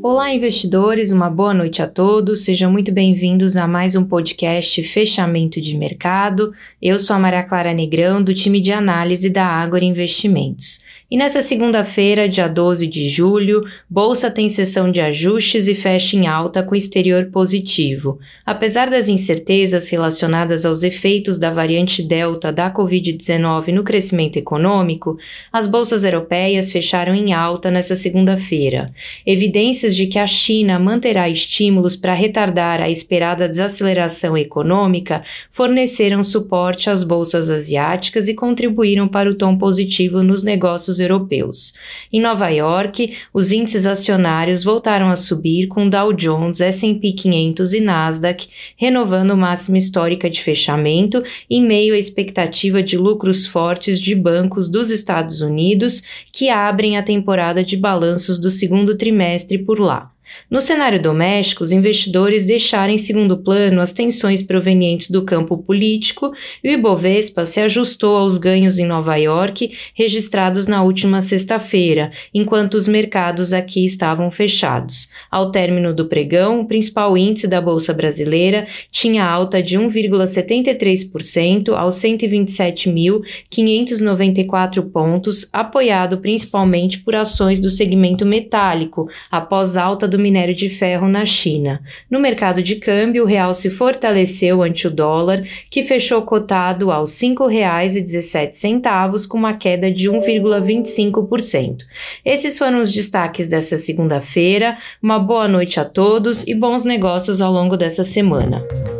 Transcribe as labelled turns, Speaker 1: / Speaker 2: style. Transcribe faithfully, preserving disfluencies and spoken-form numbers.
Speaker 1: Olá, investidores, uma boa noite a todos, sejam muito bem-vindos a mais um podcast Fechamento de Mercado. Eu sou a Maria Clara Negrão, do time de análise da Ágora Investimentos. E nessa segunda-feira, dia doze de julho, Bolsa tem sessão de ajustes e fecha em alta com exterior positivo. Apesar das incertezas relacionadas aos efeitos da variante Delta da covid dezenove no crescimento econômico, as bolsas europeias fecharam em alta nessa segunda-feira. Evidências de que a China manterá estímulos para retardar a esperada desaceleração econômica forneceram suporte às bolsas asiáticas e contribuíram para o tom positivo nos negócios europeus. Em Nova York, os índices acionários voltaram a subir com Dow Jones, S and P quinhentos e Nasdaq renovando máxima histórica de fechamento em meio à expectativa de lucros fortes de bancos dos Estados Unidos que abrem a temporada de balanços do segundo trimestre por lá. No cenário doméstico, os investidores deixaram em segundo plano as tensões provenientes do campo político e o Ibovespa se ajustou aos ganhos em Nova York registrados na última sexta-feira, enquanto os mercados aqui estavam fechados. Ao término do pregão, o principal índice da Bolsa Brasileira tinha alta de um vírgula setenta e três por cento aos cento e vinte e sete mil quinhentos e noventa e quatro pontos, apoiado principalmente por ações do segmento metálico, após alta do minério de ferro na China. No mercado de câmbio, o real se fortaleceu ante o dólar, que fechou cotado aos cinco reais e dezessete centavos, com uma queda de um vírgula vinte e cinco por cento. Esses foram os destaques dessa segunda-feira. Uma boa noite a todos e bons negócios ao longo dessa semana.